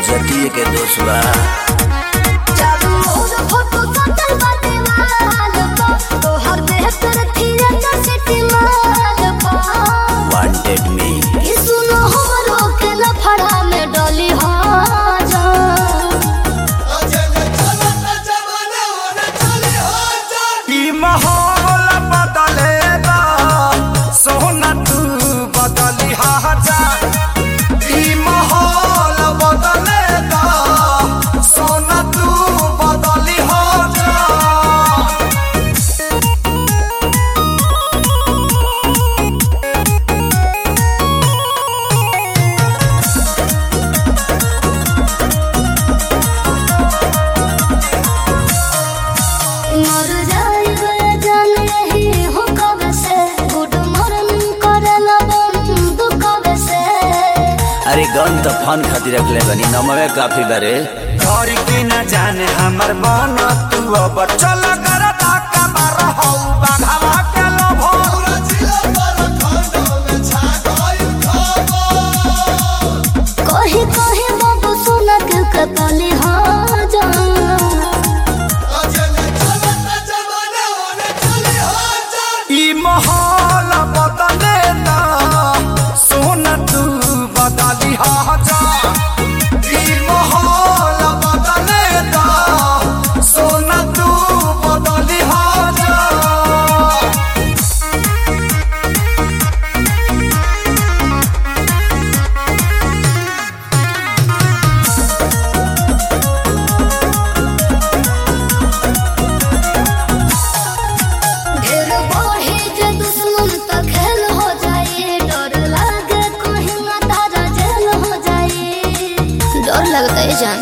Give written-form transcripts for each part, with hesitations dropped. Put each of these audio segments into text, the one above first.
इज्जती के दोस्त बा। वांटेड मी माहौल बदलेगा सोना तू बदली जा। माहौल बदलेगा सोना तू बदली जा। अरे गन तो फन खातिर रखले बनी नमवे काफी बारे। घर की न जाने हमर मन तू अब चल कर ताका मार हौ बाघावा के लोभो। कहीं कहीं बाबू सुना के कतली हाँ जा। ई माहौल बदलेगा सोना तू बदली जा। ई माहौल बदलेगा सोना तू बदली जा। ढेर बढ़े जे दुश्मन त खेल हो जाए। डर लागे कहीं ना तारा जेल हो जाए। डर लगता है जान।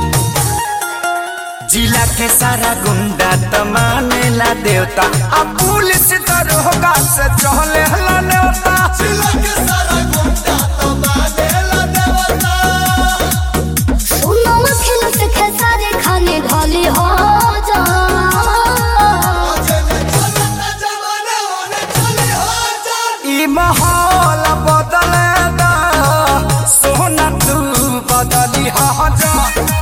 जिला के सारा गुंडा त मानेला देवता अब पुलिस दरोगा से चले हला नेवता। जिला के सारा गुंडा त मानेला देवता। सुनो खेल से खेसारे खाने ढाली हो जा। ई माहौल बदलेगा सोना तू बदली जा।